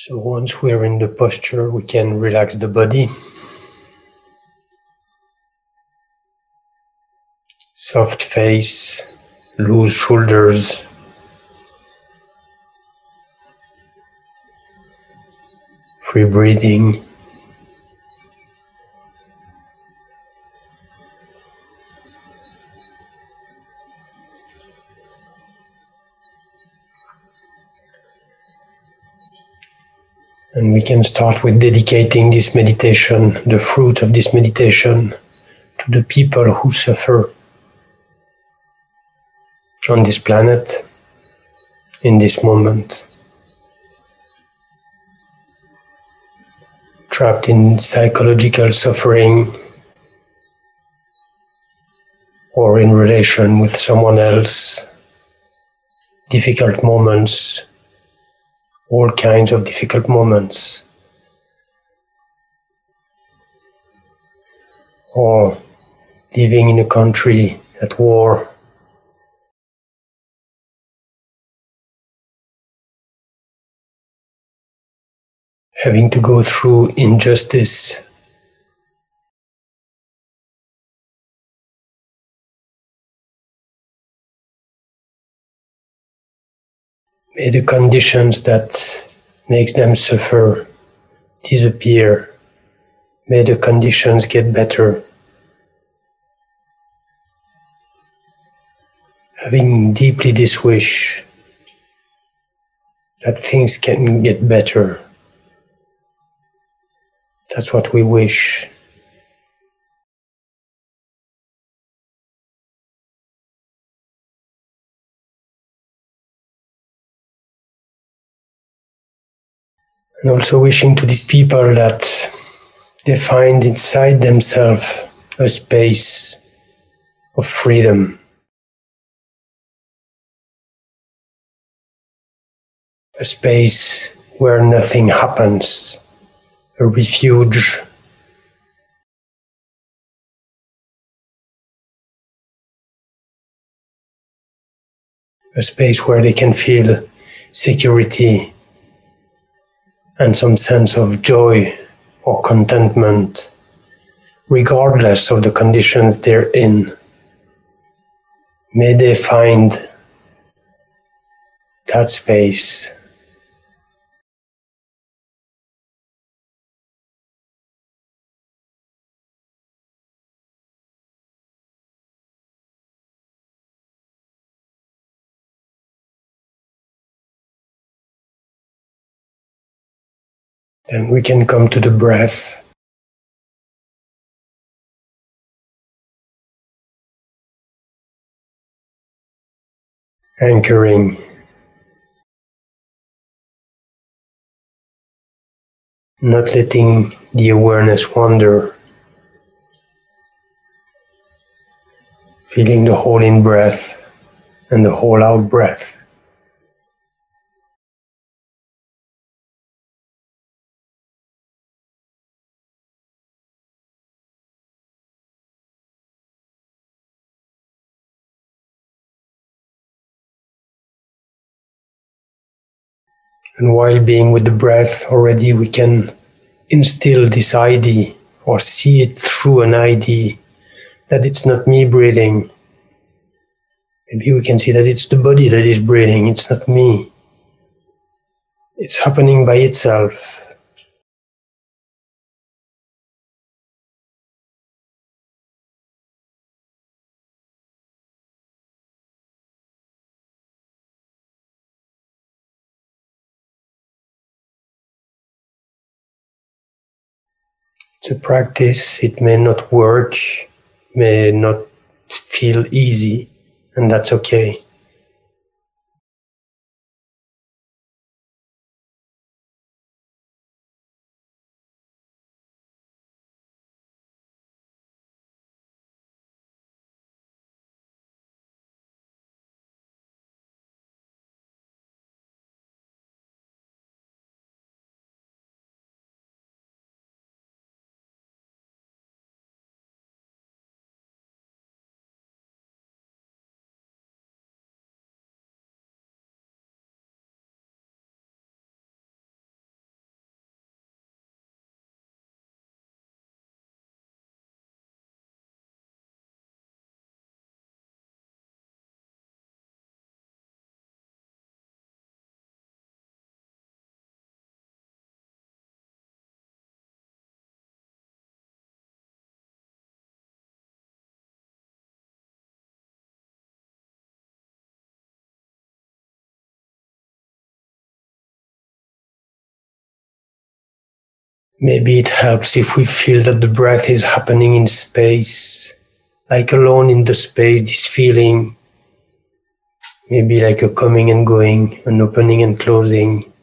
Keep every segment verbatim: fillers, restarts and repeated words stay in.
So once we're in the posture, we can relax the body. Soft face, loose shoulders. Free breathing. And we can start with dedicating this meditation, the fruit of this meditation, to the people who suffer on this planet, in this moment, trapped in psychological suffering or in relation with someone else, difficult moments, all kinds of difficult moments, or living in a country at war, having to go through injustice. May the conditions that makes them suffer disappear. May the conditions get better. Having deeply this wish that things can get better. That's what we wish. And also wishing to these people that they find inside themselves a space of freedom, a space where nothing happens, a refuge, a space where they can feel security and some sense of joy or contentment, regardless of the conditions they're in. May they find that space. Then we can come to the breath. Anchoring. Not letting the awareness wander. Feeling the whole in breath and the whole out breath. And while being with the breath, already we can instill this idea or see it through an idea that it's not me breathing. Maybe we can see that it's the body that is breathing, it's not me. It's happening by itself. To practice, it may not work, may not feel easy, and that's okay. Maybe it helps if we feel that the breath is happening in space, like alone in the space, this feeling, maybe like a coming and going, an opening and closing.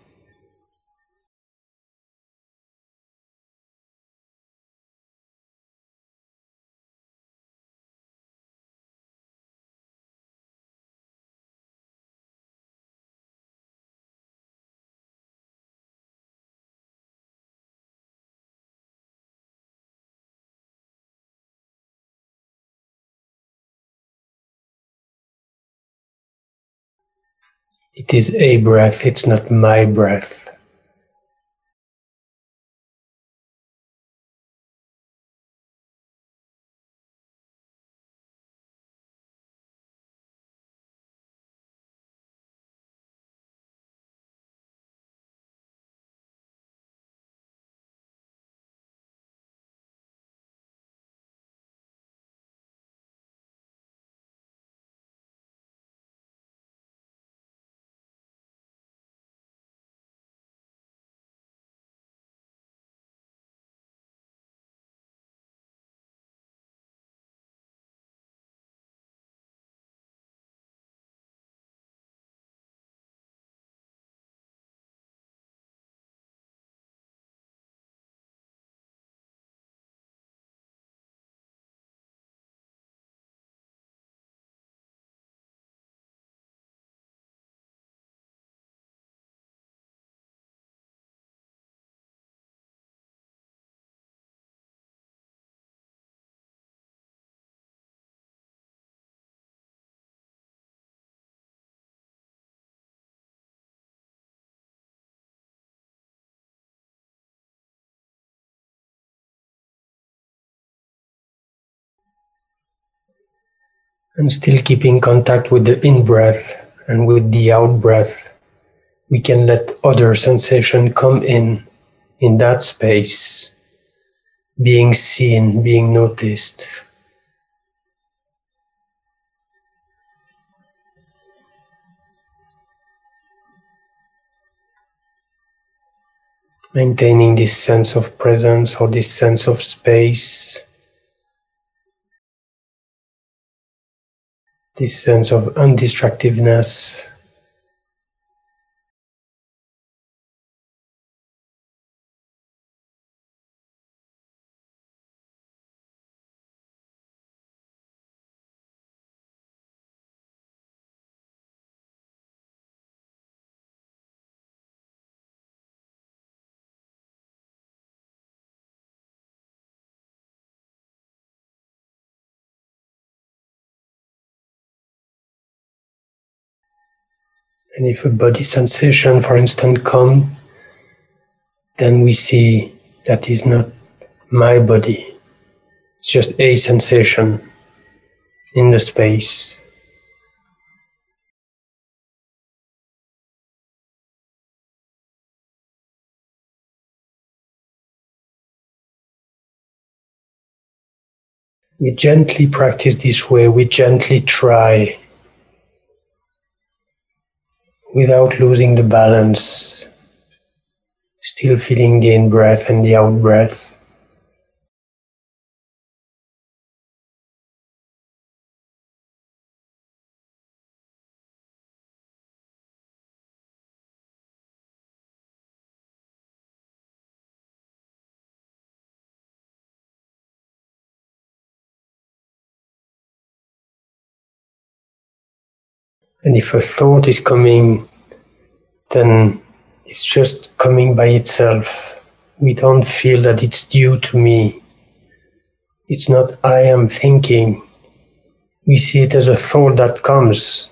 It is a breath, it's not my breath. And still keeping contact with the in-breath and with the out-breath, we can let other sensation come in, in that space, being seen, being noticed. Maintaining this sense of presence or this sense of space, this sense of undistractiveness. And if a body sensation, for instance, comes, then we see that is not my body. It's just a sensation in the space. We gently practice this way, we gently try, without losing the balance, still feeling the in-breath and the out-breath. And if a thought is coming, then it's just coming by itself. We don't feel that it's due to me. It's not I am thinking. We see it as a thought that comes.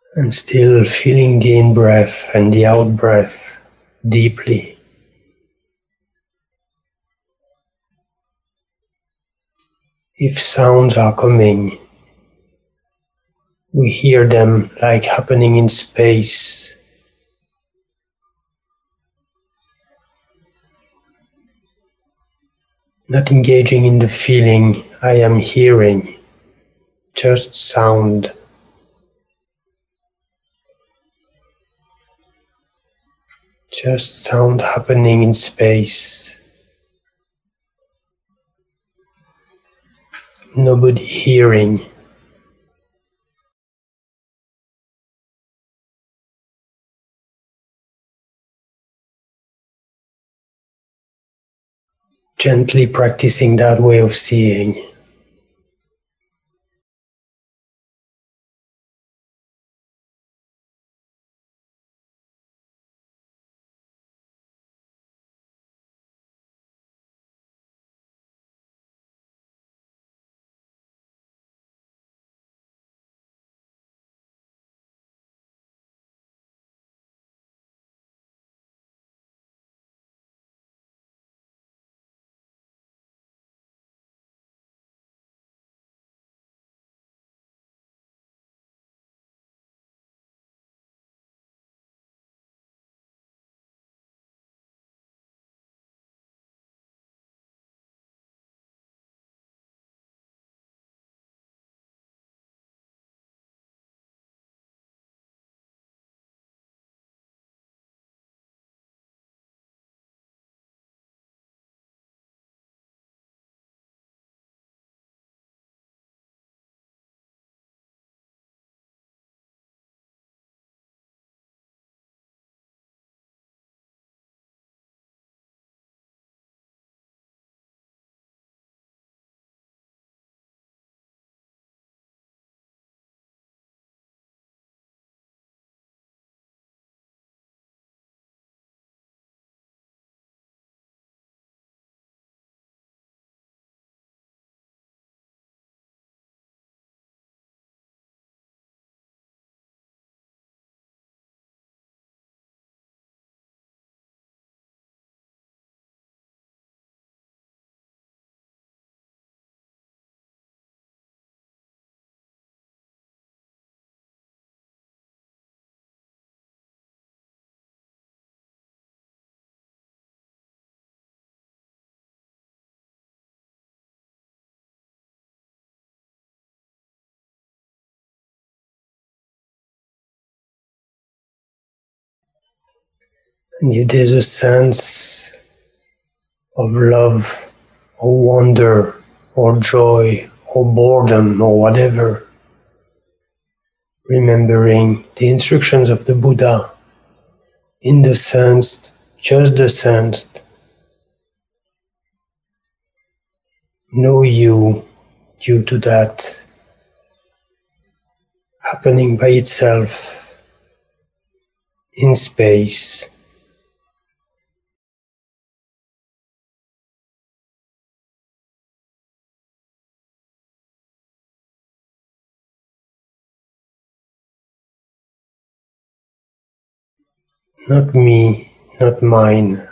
And still feeling the in-breath and the out-breath deeply. If sounds are coming, we hear them like happening in space. Not engaging in the feeling I am hearing, just sound. Just sound happening in space. Nobody hearing. Gently practicing that way of seeing. And if there's a sense of love or wonder or joy or boredom or whatever, remembering the instructions of the Buddha in the sensed, just the sensed, know you due to that happening by itself in space. Not me, not mine.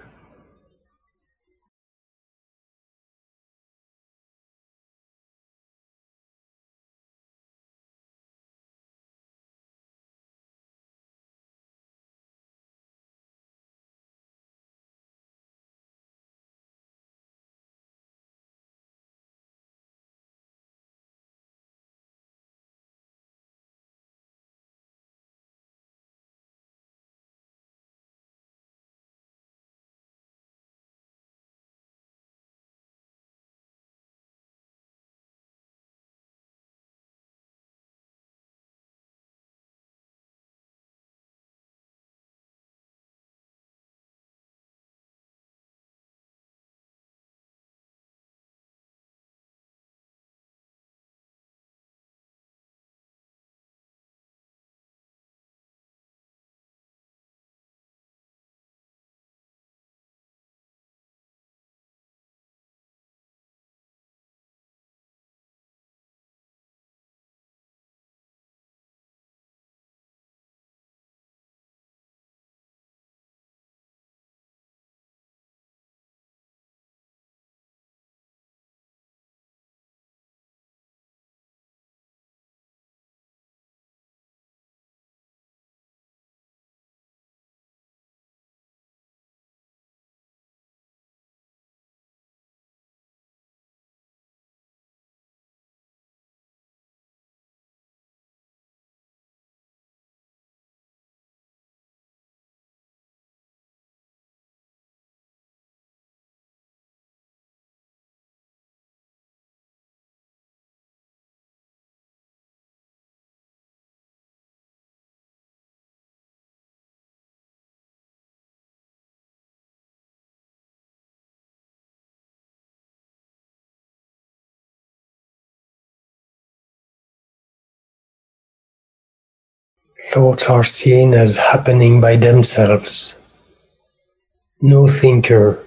Thoughts are seen as happening by themselves. No thinker.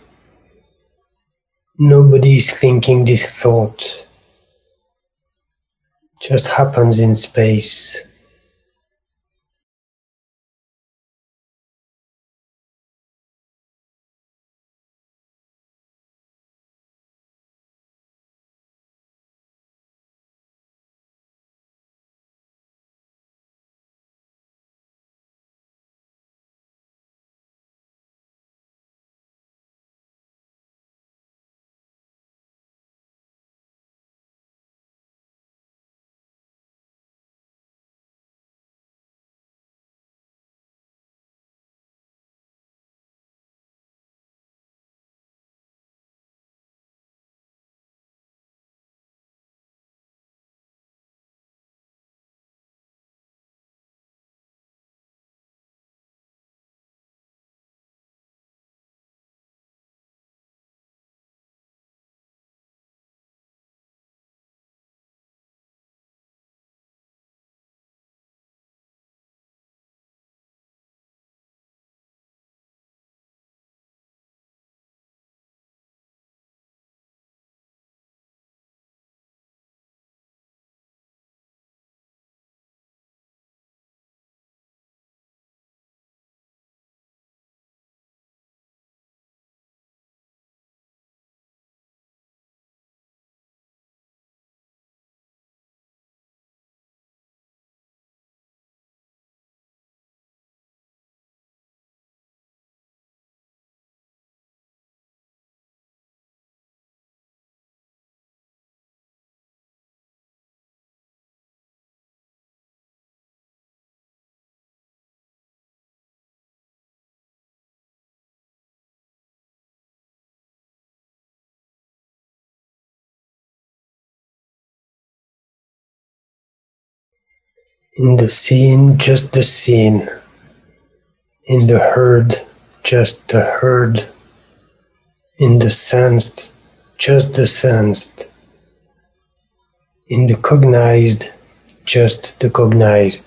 Nobody is thinking this thought. Just happens in space. In the scene, just the scene. In the herd, just the herd. In the sensed, just the sensed. In the cognized, just the cognized.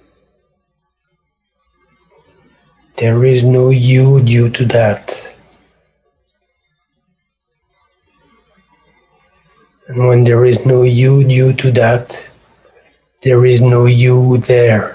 There is no you due to that. And when there is no you due to that, there is no you there.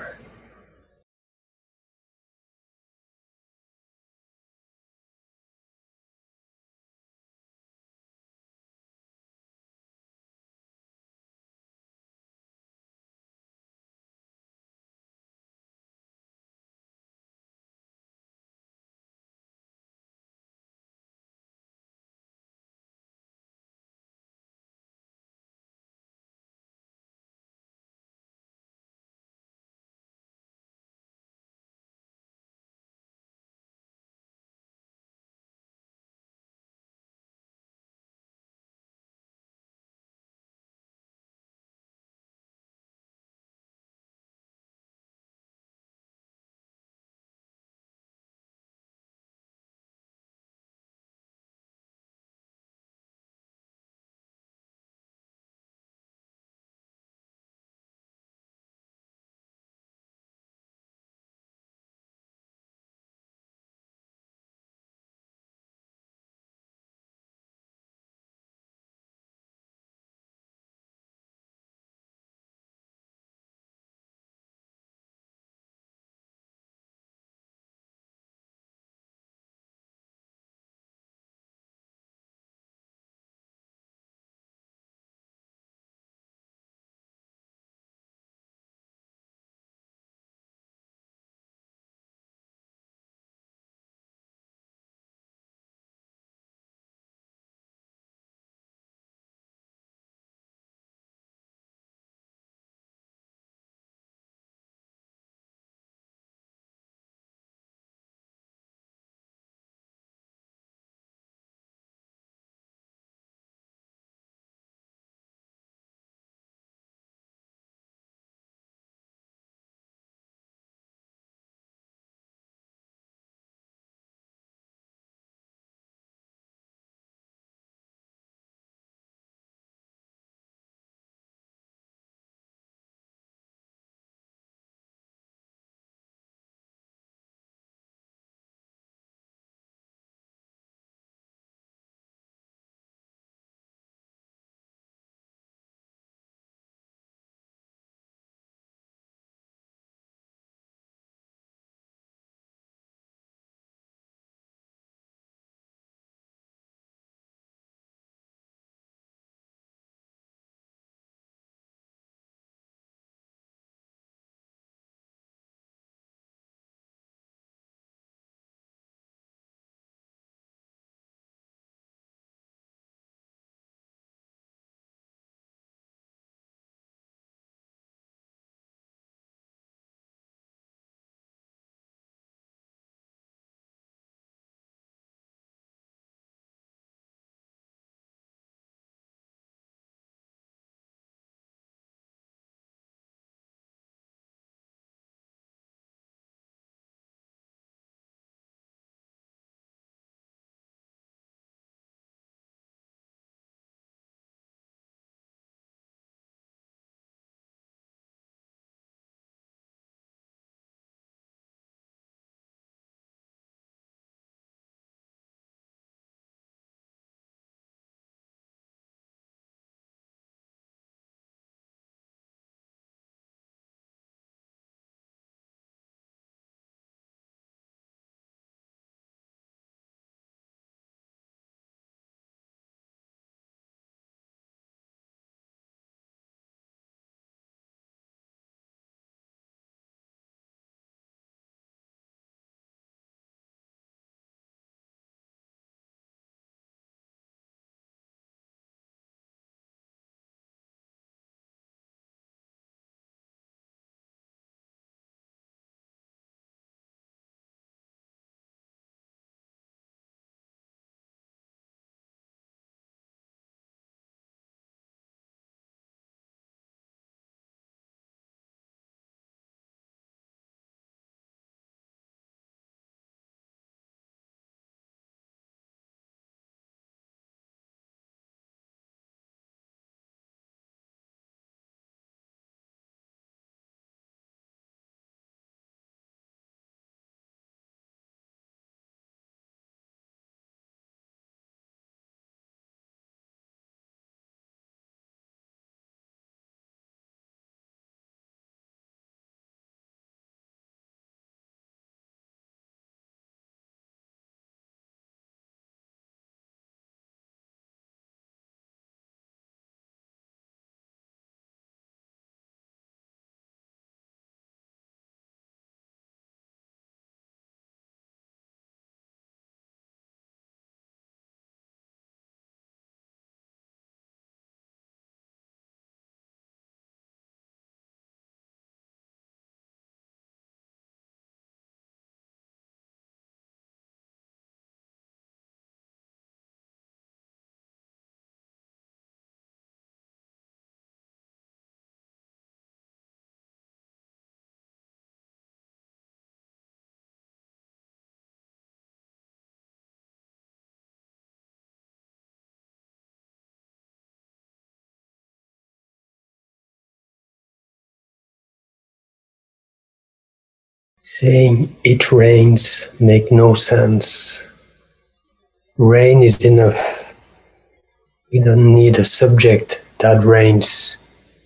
Saying it rains make no sense. Rain is enough. We don't need a subject that rains.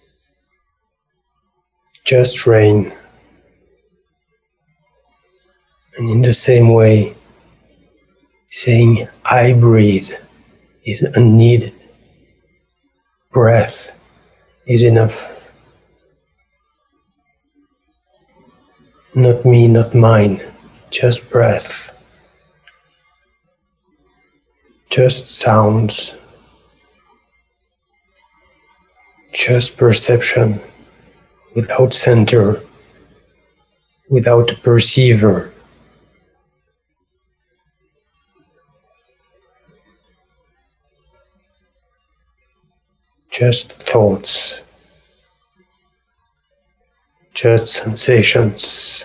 Just rain. And in the same way, saying I breathe is unneeded. Breath is enough. Not me, not mine, just breath. Just sounds. Just perception, without center, without a perceiver. Just thoughts. Just sensations.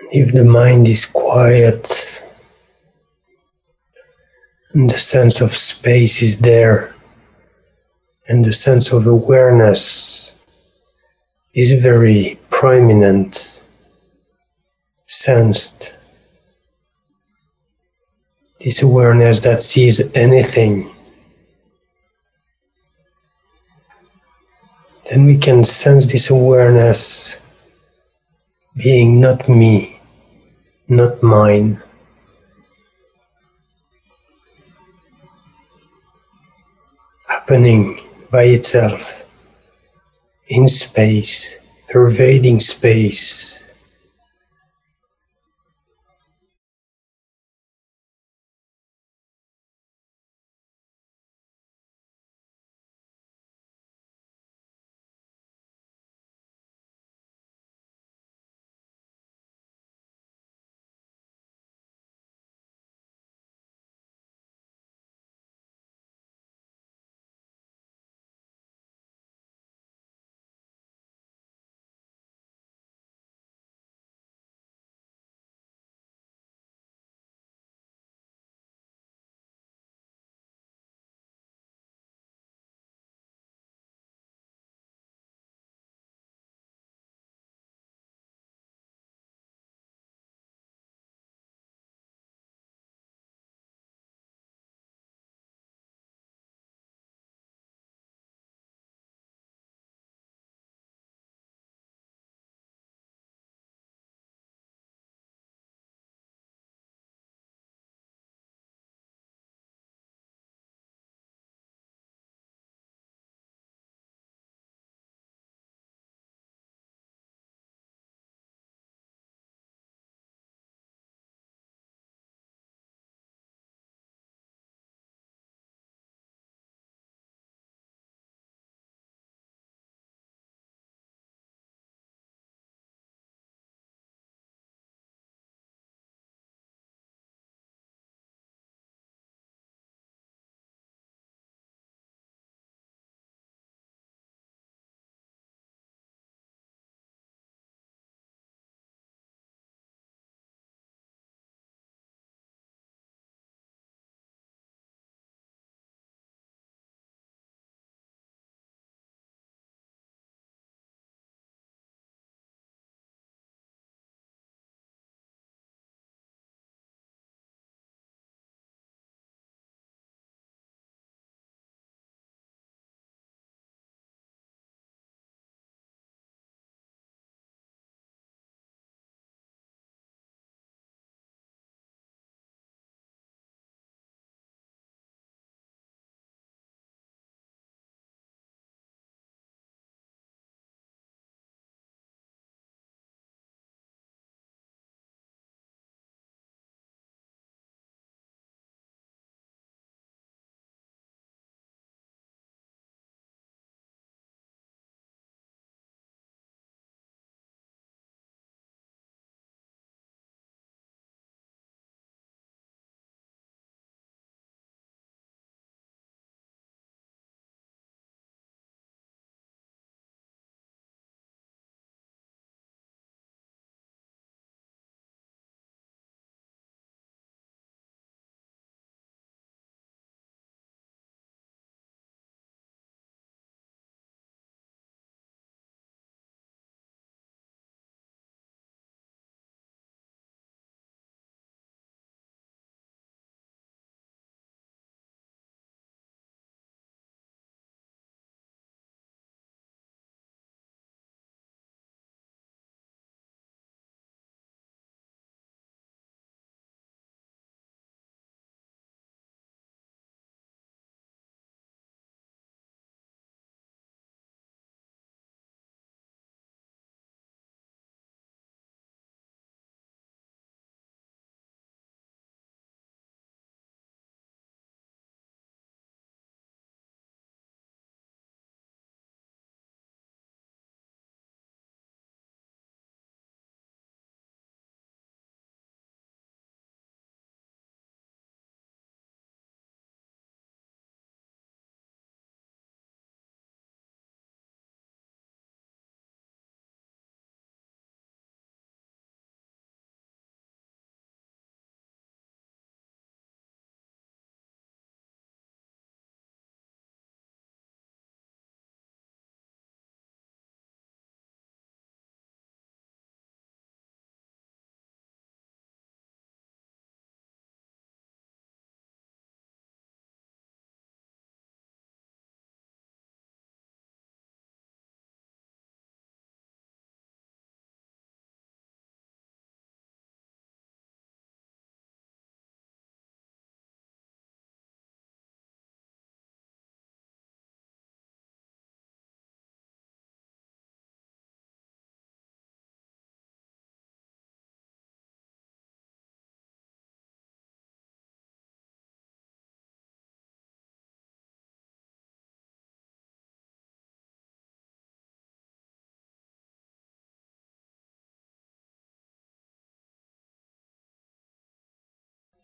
If the mind is quiet and the sense of space is there, and the sense of awareness is very prominent, sensed, this awareness that sees anything, then we can sense this awareness being not me, not mine. Happening by itself, in space, pervading space.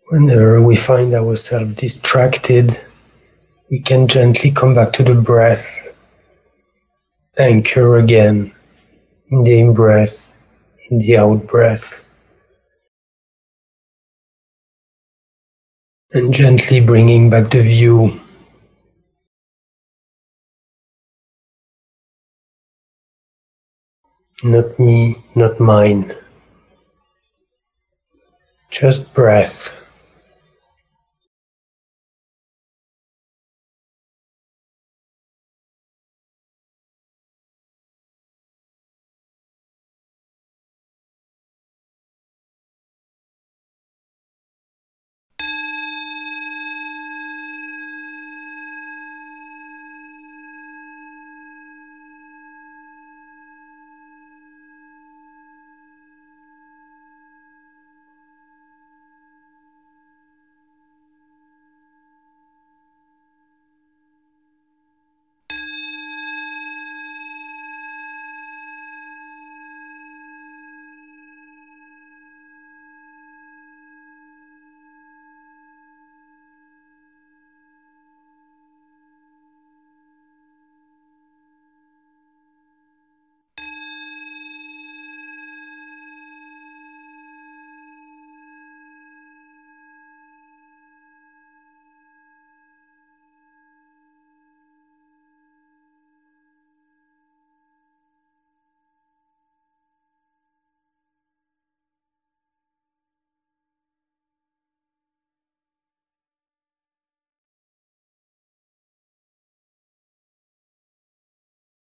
Whenever we find ourselves distracted, we can gently come back to the breath, anchor again in the in-breath, in the out-breath, and gently bringing back the view. Not me, not mine. Just breath.